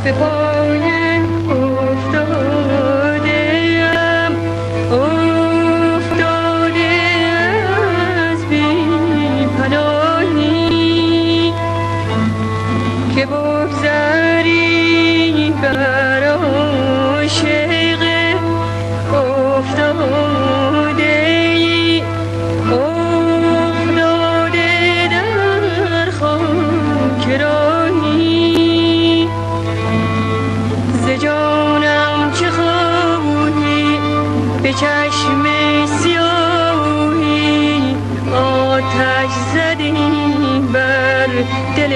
به پای افتاده‌ام، افتاده از بی پناهی که بگذری بر عاشق افتاده‌ای، افتاده در خاک راهی. ز جانم چه خواهی به چشم سیاهی، آتش زدی بر دل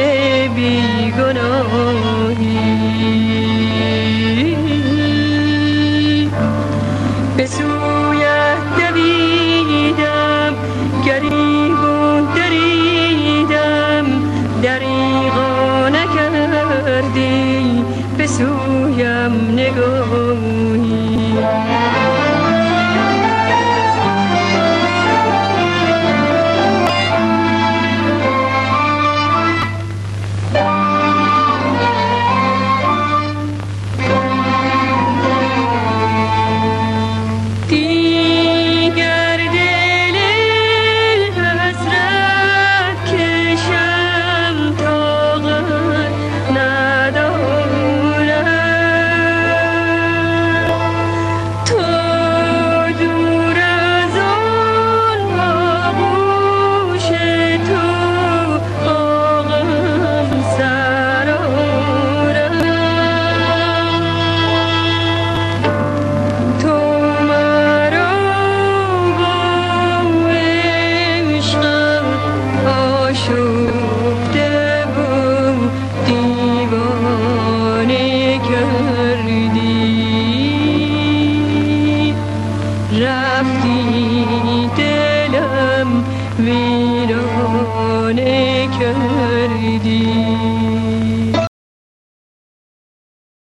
بیگناهی. به سویت دویدم، گریب و دریدم، دریغا نکردی به سویم نگاهی. رفتی دلم ویرانه کردی.